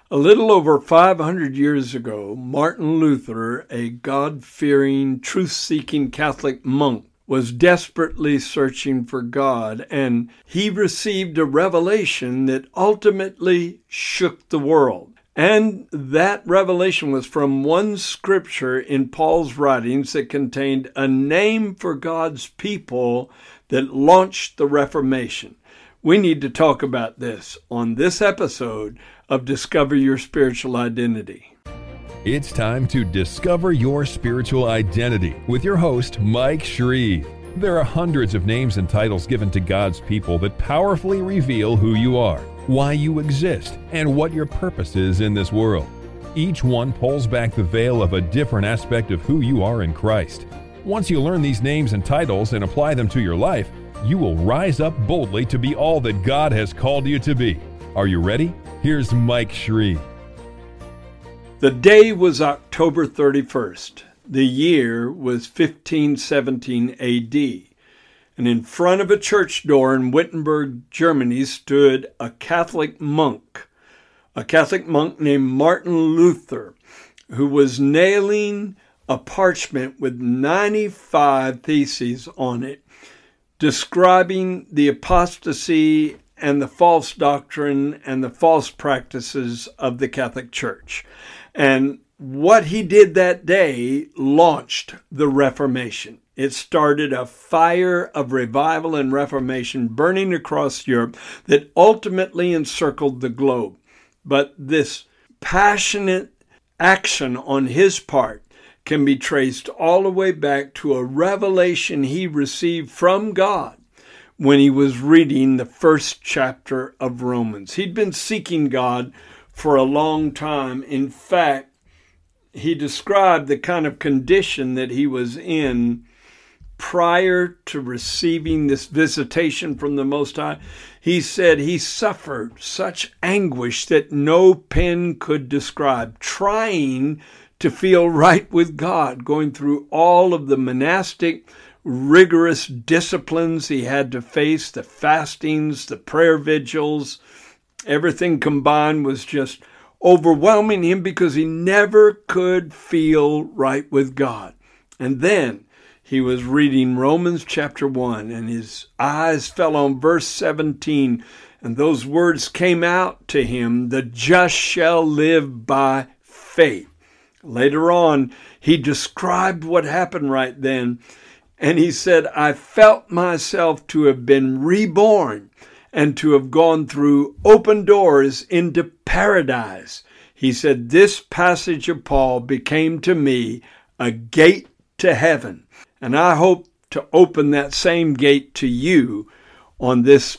A little over 500 years ago, Martin Luther, a God-fearing, truth-seeking Catholic monk, was desperately searching for God, and he received a revelation that ultimately shook the world. And that revelation was from one scripture in Paul's writings that contained a name for God's people that launched the Reformation. We need to talk about this on this episode of Discover Your Spiritual Identity. It's time to discover your spiritual identity with your host, Mike Shreve. There are hundreds of names and titles given to God's people that powerfully reveal who you are, why you exist, and what your purpose is in this world. Each one pulls back the veil of a different aspect of who you are in Christ. Once you learn these names and titles and apply them to your life, you will rise up boldly to be all that God has called you to be. Are you ready? Here's Mike Shreve. The day was October 31st. The year was 1517 A.D. And in front of a church door in Wittenberg, Germany, stood a Catholic monk named Martin Luther, who was nailing a parchment with 95 theses on it, describing the apostasy and the false doctrine and the false practices of the Catholic Church. And what he did that day launched the Reformation. It started a fire of revival and reformation burning across Europe that ultimately encircled the globe. But this passionate action on his part can be traced all the way back to a revelation he received from God when he was reading the first chapter of Romans. He'd been seeking God for a long time. In fact, he described the kind of condition that he was in prior to receiving this visitation from the Most High. He said he suffered such anguish that no pen could describe, trying to feel right with God, going through all of the monastic rigorous disciplines he had to face, the fastings, the prayer vigils. Everything combined was just overwhelming him because he never could feel right with God. And then he was reading Romans chapter 1, and his eyes fell on verse 17, and those words came out to him, "The just shall live by faith." Later on, he described what happened right then, and he said, "I felt myself to have been reborn and to have gone through open doors into paradise." He said, "This passage of Paul became to me a gate to heaven." And I hope to open that same gate to you on this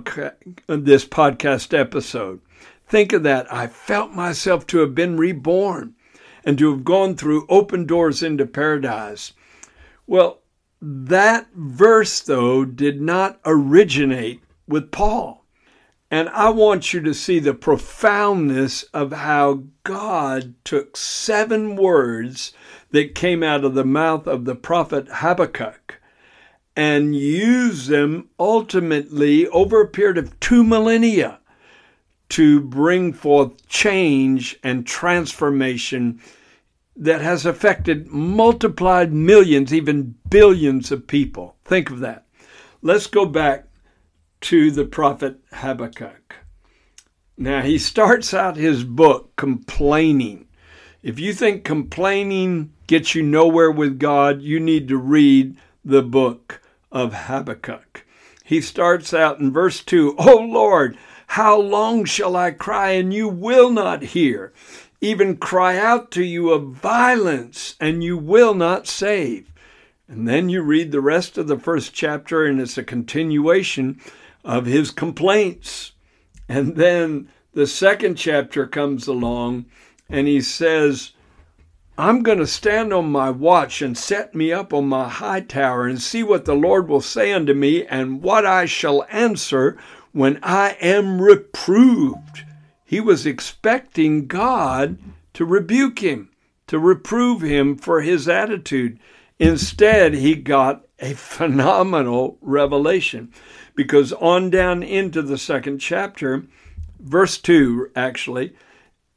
podcast episode. Think of that. I felt myself to have been reborn and to have gone through open doors into paradise. Well, that verse, though, did not originate with Paul. And I want you to see the profoundness of how God took 7 words that came out of the mouth of the prophet Habakkuk and used them ultimately over a period of 2 millennia to bring forth change and transformation that has affected multiplied millions, even billions of people. Think of that. Let's go back to the prophet Habakkuk. Now, he starts out his book complaining. If you think complaining gets you nowhere with God, you need to read the book of Habakkuk. He starts out in verse 2, "O Lord, how long shall I cry and you will not hear? Even cry out to you of violence, and you will not save." And then you read the rest of the first chapter, and it's a continuation of his complaints. And then the second chapter comes along, and he says, "I'm going to stand on my watch and set me up on my high tower and see what the Lord will say unto me and what I shall answer when I am reproved." He was expecting God to rebuke him, to reprove him for his attitude. Instead, he got a phenomenal revelation, because on down into the second chapter, verse 2 actually,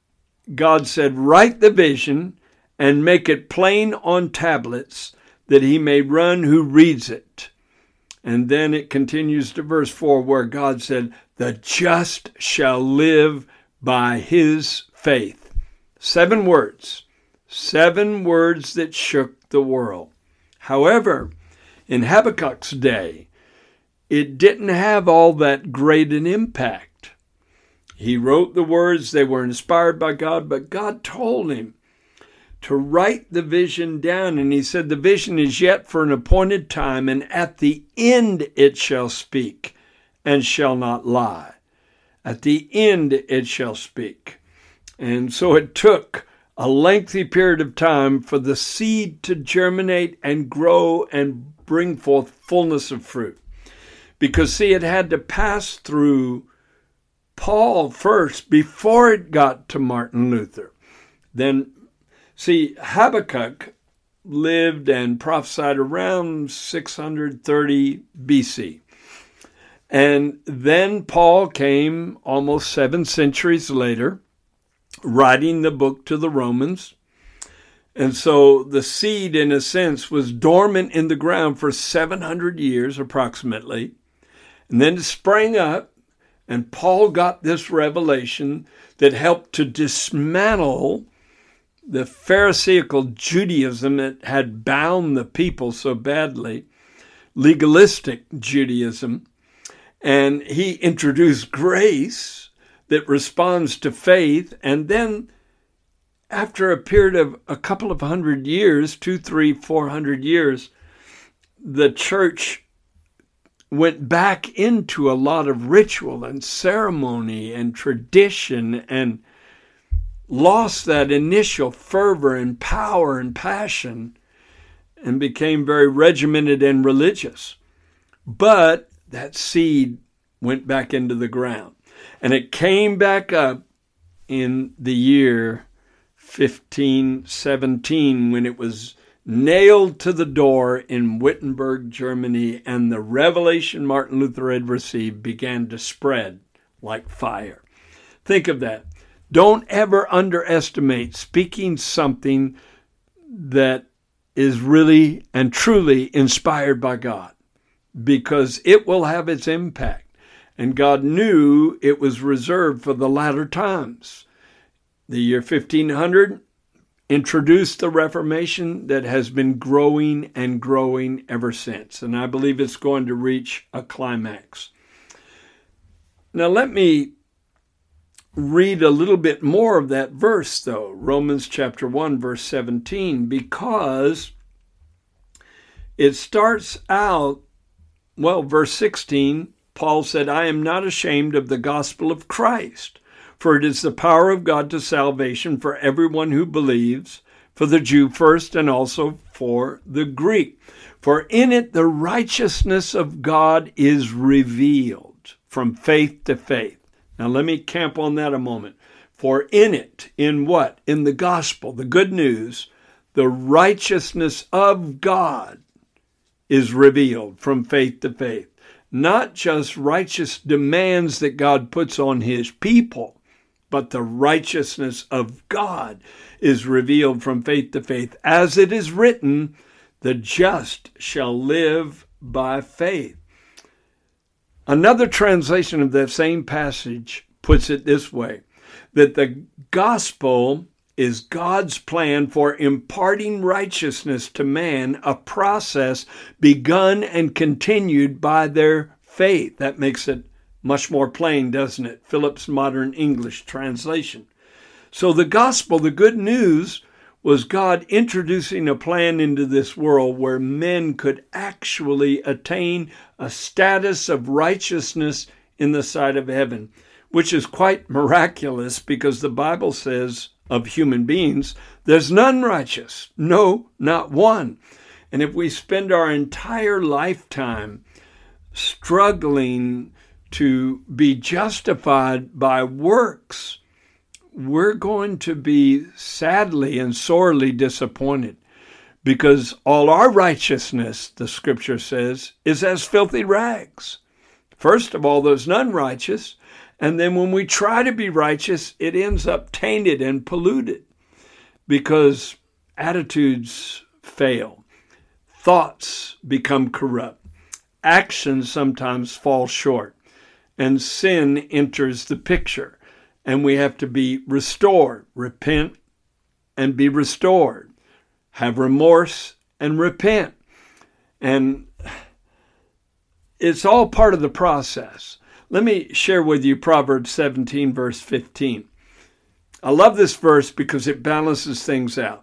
God said, write the vision and make it plain on tablets, that he may run who reads it. And then it continues to verse 4, where God said, the just shall live by his faith. 7 words. 7 words that shook the world. However, in Habakkuk's day, it didn't have all that great an impact. He wrote the words, they were inspired by God, but God told him to write the vision down. And he said, the vision is yet for an appointed time, and at the end it shall speak and shall not lie. At the end it shall speak. And so it took a lengthy period of time for the seed to germinate and grow and bring forth fullness of fruit. Because, see, it had to pass through Paul first before it got to Martin Luther. Then, see, Habakkuk lived and prophesied around 630 BC. And then Paul came almost 7 centuries later, writing the book to the Romans. And so the seed, in a sense, was dormant in the ground for 700 years approximately. And then it sprang up, and Paul got this revelation that helped to dismantle the Pharisaical Judaism that had bound the people so badly, legalistic Judaism. And he introduced grace that responds to faith. And then after a period of a couple of hundred years, 200, 300, 400 years, the church went back into a lot of ritual and ceremony and tradition and lost that initial fervor and power and passion and became very regimented and religious. But that seed went back into the ground. And it came back up in the year 1517 when it was nailed to the door in Wittenberg, Germany, and the revelation Martin Luther had received began to spread like fire. Think of that. Don't ever underestimate speaking something that is really and truly inspired by God, because it will have its impact. And God knew it was reserved for the latter times. The year 1500 introduced the Reformation that has been growing and growing ever since. And I believe it's going to reach a climax. Now let me read a little bit more of that verse, though. Romans chapter 1, verse 17, because it starts out, well, verse 16, Paul said, I am not ashamed of the gospel of Christ, for it is the power of God to salvation for everyone who believes, for the Jew first and also for the Greek. For in it the righteousness of God is revealed from faith to faith. Now let me camp on that a moment. For in it, in what? In the gospel, the good news, the righteousness of God is revealed from faith to faith. Not just righteous demands that God puts on his people, but the righteousness of God is revealed from faith to faith. As it is written, the just shall live by faith. Another translation of that same passage puts it this way, that the gospel is God's plan for imparting righteousness to man, a process begun and continued by their faith. That makes it much more plain, doesn't it? Phillips Modern English Translation. So the gospel, the good news, was God introducing a plan into this world where men could actually attain a status of righteousness in the sight of heaven, which is quite miraculous because the Bible says of human beings, there's none righteous. No, not one. And if we spend our entire lifetime struggling to be justified by works, we're going to be sadly and sorely disappointed, because all our righteousness, the scripture says, is as filthy rags. First of all, there's none righteous, And then when we try to be righteous, it ends up tainted and polluted because attitudes fail. Thoughts become corrupt. Actions sometimes fall short. And sin enters the picture. And we have to be restored. Repent and be restored. Have remorse and repent. And it's all part of the process. Let me share with you Proverbs 17, verse 15. I love this verse because it balances things out.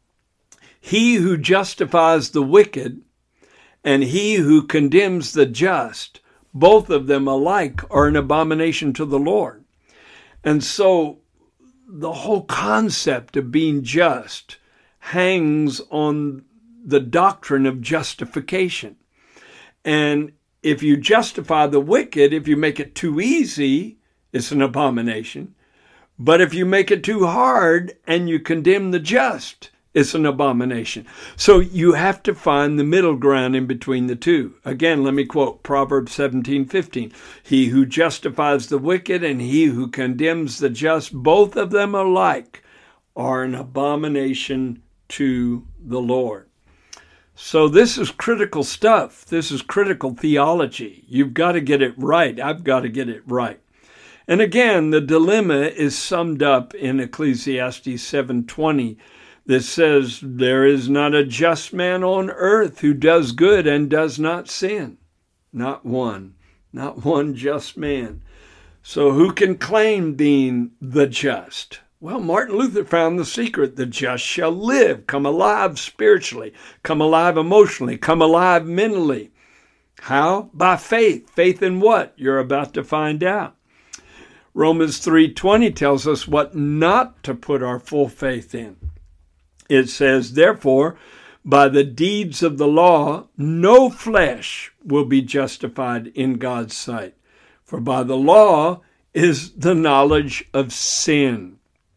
He who justifies the wicked and he who condemns the just, both of them alike are an abomination to the Lord. And so the whole concept of being just hangs on the doctrine of justification. And if you justify the wicked, if you make it too easy, it's an abomination. But if you make it too hard and you condemn the just, it's an abomination. So you have to find the middle ground in between the two. Again, let me quote Proverbs 17:15. He who justifies the wicked and he who condemns the just, both of them alike are an abomination to the Lord. So this is critical stuff. This is critical theology. You've got to get it right. I've got to get it right. And again, the dilemma is summed up in Ecclesiastes 7:20 that says, there is not a just man on earth who does good and does not sin. Not one just man. So who can claim being the just? Well, Martin Luther found the secret. The just shall live, come alive spiritually, come alive emotionally, come alive mentally. How? By faith. Faith in what? You're about to find out. Romans 3:20 tells us what not to put our full faith in. It says, therefore, by the deeds of the law, no flesh will be justified in God's sight. For by the law is the knowledge of sin.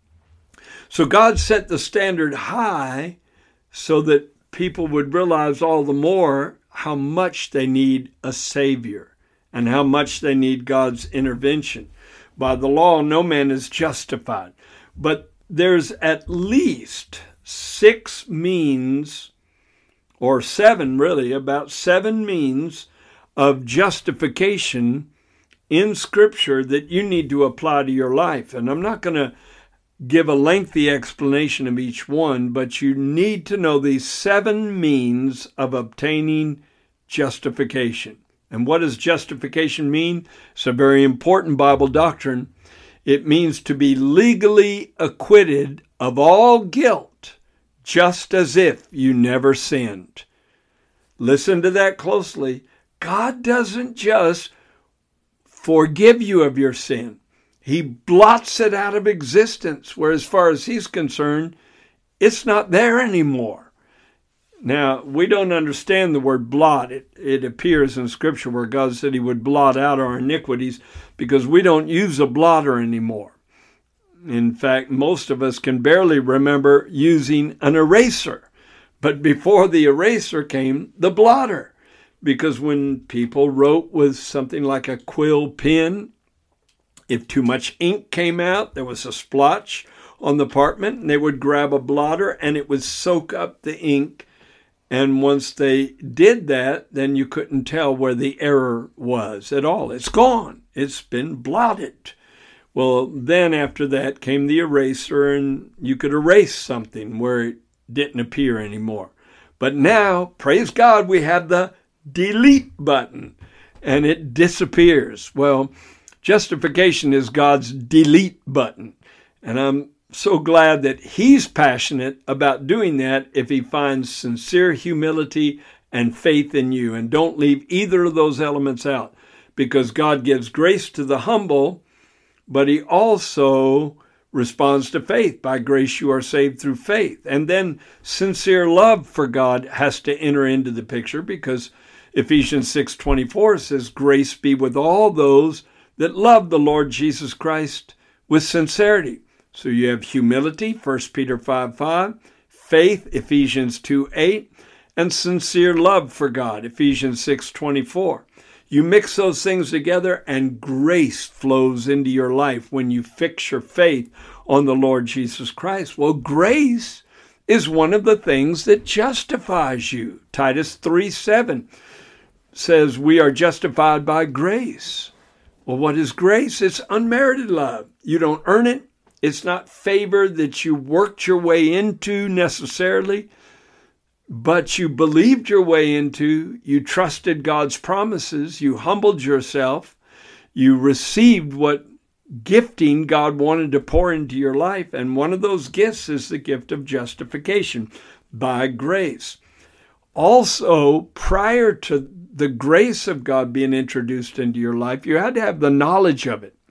So God set the standard high so that people would realize all the more how much they need a Savior and how much they need God's intervention. By the law, no man is justified. But there's at least 6 means, or 7 really, about 7 means of justification in Scripture that you need to apply to your life. And I'm not going to give a lengthy explanation of each one, but you need to know these 7 means of obtaining justification. And what does justification mean? It's a very important Bible doctrine. It means to be legally acquitted of all guilt, just as if you never sinned. Listen to that closely. God doesn't just forgive you of your sin. He blots it out of existence, where as far as he's concerned, it's not there anymore. Now, we don't understand the word blot. It appears in Scripture where God said he would blot out our iniquities because we don't use a blotter anymore. In fact, most of us can barely remember using an eraser. But before the eraser came the blotter, because when people wrote with something like a quill pen, if too much ink came out, there was a splotch on the parchment, and they would grab a blotter and it would soak up the ink. And once they did that, then you couldn't tell where the error was at all. It's gone. It's been blotted. Well, then after that came the eraser, and you could erase something where it didn't appear anymore. But now, praise God, we have the delete button, and it disappears. Well, justification is God's delete button. And I'm so glad that he's passionate about doing that if he finds sincere humility and faith in you. And don't leave either of those elements out, because God gives grace to the humble, but he also responds to faith. By grace you are saved through faith. And then sincere love for God has to enter into the picture, because Ephesians 6:24 says, grace be with all those that love the Lord Jesus Christ with sincerity. So you have humility, 1 Peter 5:5, faith, Ephesians 2:8, and sincere love for God, Ephesians 6:24. You mix those things together and grace flows into your life when you fix your faith on the Lord Jesus Christ. Well, grace is one of the things that justifies you. Titus 3:7 says we are justified by grace. Well, what is grace? It's unmerited love. You don't earn it. It's not favor that you worked your way into necessarily, but you believed your way into. You trusted God's promises. You humbled yourself. You received what gifting God wanted to pour into your life. And one of those gifts is the gift of justification by grace. Also, prior to the grace of God being introduced into your life, you had to have the knowledge of it.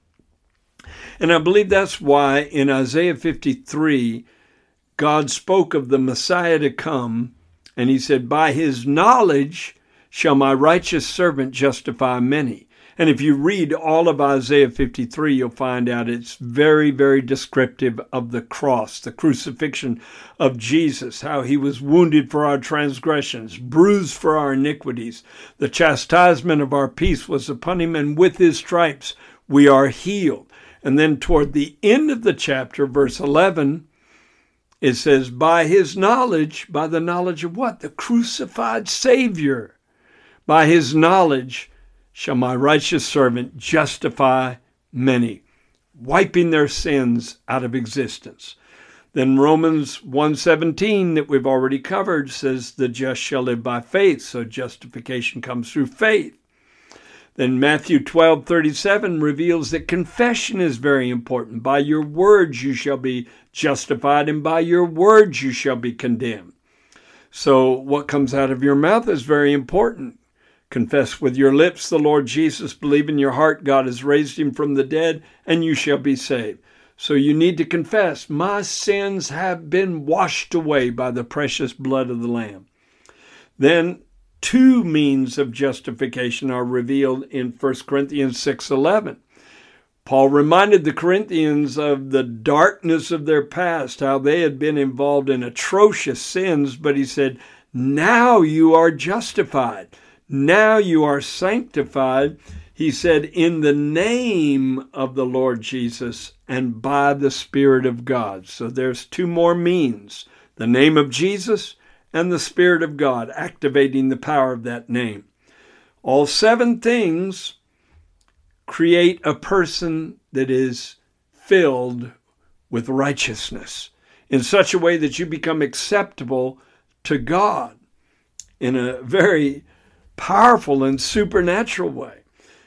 And I believe that's why in Isaiah 53, God spoke of the Messiah to come, and he said, by his knowledge shall my righteous servant justify many. And if you read all of Isaiah 53, you'll find out it's very, very descriptive of the cross, the crucifixion of Jesus, how he was wounded for our transgressions, bruised for our iniquities. The chastisement of our peace was upon him, and with his stripes we are healed. And then toward the end of the chapter, verse 11, it says, by his knowledge, by the knowledge of what? The crucified Savior. By his knowledge shall my righteous servant justify many, wiping their sins out of existence. Then Romans 1:17 that we've already covered says the just shall live by faith. So justification comes through faith. Then Matthew 12:37 reveals that confession is very important. By your words you shall be justified, and by your words you shall be condemned. So what comes out of your mouth is very important. Confess with your lips the Lord Jesus, believe in your heart God has raised him from the dead, and you shall be saved. So you need to confess, my sins have been washed away by the precious blood of the Lamb. Then two means of justification are revealed in 1 Corinthians 6:11. Paul reminded the Corinthians of the darkness of their past, how they had been involved in atrocious sins, but he said, now you are justified. Now you are sanctified, he said, in the name of the Lord Jesus and by the Spirit of God. So there's two more means, the name of Jesus and the Spirit of God, activating the power of that name. All seven things create a person that is filled with righteousness in such a way that you become acceptable to God in a very powerful and supernatural way,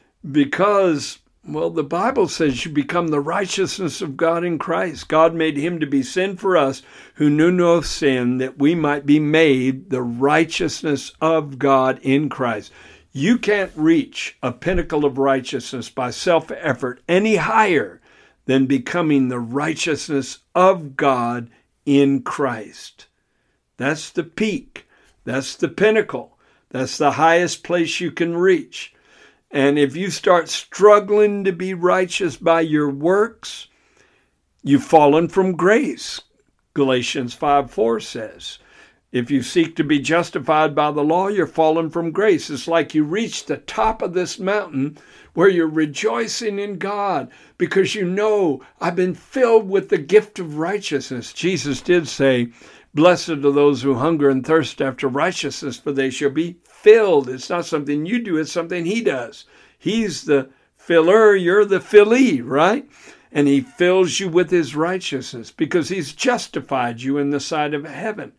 because, well, the Bible says you become the righteousness of God in Christ. God made him to be sin for us who knew no sin, that we might be made the righteousness of God in Christ. You can't reach a pinnacle of righteousness by self-effort any higher than becoming the righteousness of God in Christ. That's the peak. That's the pinnacle. That's the highest place you can reach. And if you start struggling to be righteous by your works, you've fallen from grace. Galatians 5:4 says, if you seek to be justified by the law, you're fallen from grace. It's like you reach the top of this mountain where you're rejoicing in God because you know, I've been filled with the gift of righteousness. Jesus did say, blessed are those who hunger and thirst after righteousness, for they shall be filled. It's not something you do, it's something he does. He's the filler, you're the fillee, right? And he fills you with his righteousness because he's justified you in the sight of heaven.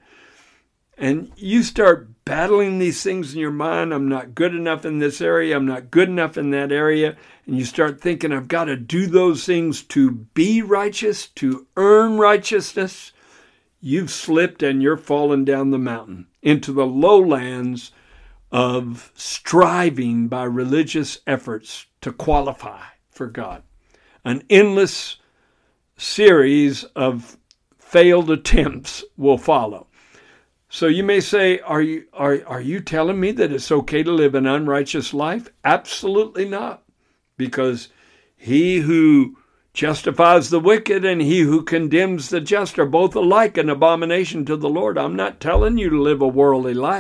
And you start battling these things in your mind. I'm not good enough in this area. I'm not good enough in that area. And you start thinking, I've got to do those things to be righteous, to earn righteousness. You've slipped and you're falling down the mountain into the lowlands of striving by religious efforts to qualify for God. An endless series of failed attempts will follow. So you may say, are you telling me that it's okay to live an unrighteous life? Absolutely not. Because he who justifies the wicked and he who condemns the just are both alike an abomination to the Lord. I'm not telling you to live a worldly life.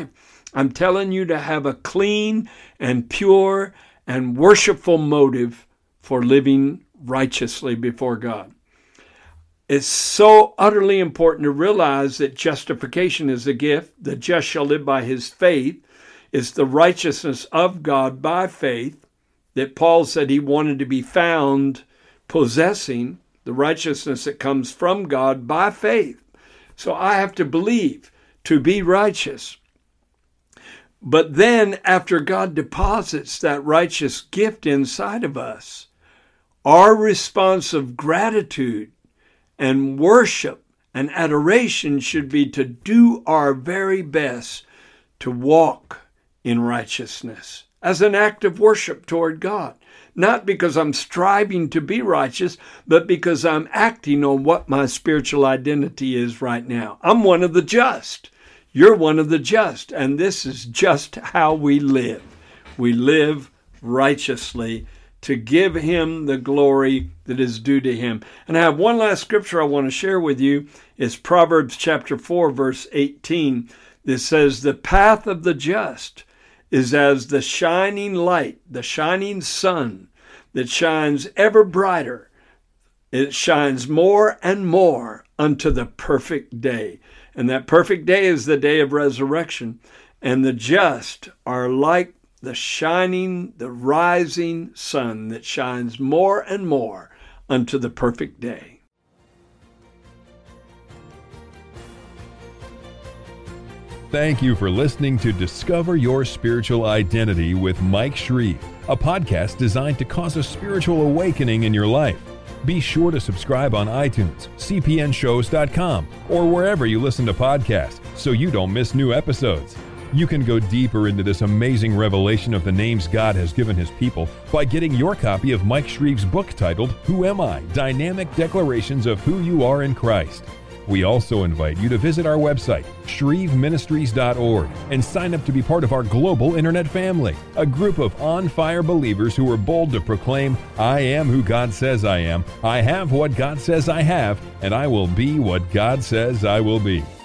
I'm telling you to have a clean and pure and worshipful motive for living righteously before God. It's so utterly important to realize that justification is a gift. The just shall live by his faith. It's the righteousness of God by faith that Paul said he wanted to be found possessing, the righteousness that comes from God by faith. So I have to believe to be righteous. But then after God deposits that righteous gift inside of us, our response of gratitude and worship and adoration should be to do our very best to walk in righteousness as an act of worship toward God. Not because I'm striving to be righteous, but because I'm acting on what my spiritual identity is right now. I'm one of the just. You're one of the just. And this is just how we live. We live righteously to give him the glory that is due to him. And I have one last scripture I want to share with you. It's Proverbs chapter 4, verse 18. That says, the path of the just is as the shining light, the shining sun that shines ever brighter. It shines more and more unto the perfect day. And that perfect day is the day of resurrection. And the just are like the rising sun that shines more and more unto the perfect day. Thank you for listening to Discover Your Spiritual Identity with Mike Shreve, a podcast designed to cause a spiritual awakening in your life. Be sure to subscribe on iTunes, cpnshows.com, or wherever you listen to podcasts so you don't miss new episodes. You can go deeper into this amazing revelation of the names God has given his people by getting your copy of Mike Shreve's book titled, Who Am I? Dynamic Declarations of Who You Are in Christ. We also invite you to visit our website, shreveministries.org, and sign up to be part of our global internet family, a group of on-fire believers who are bold to proclaim, I am who God says I am, I have what God says I have, and I will be what God says I will be.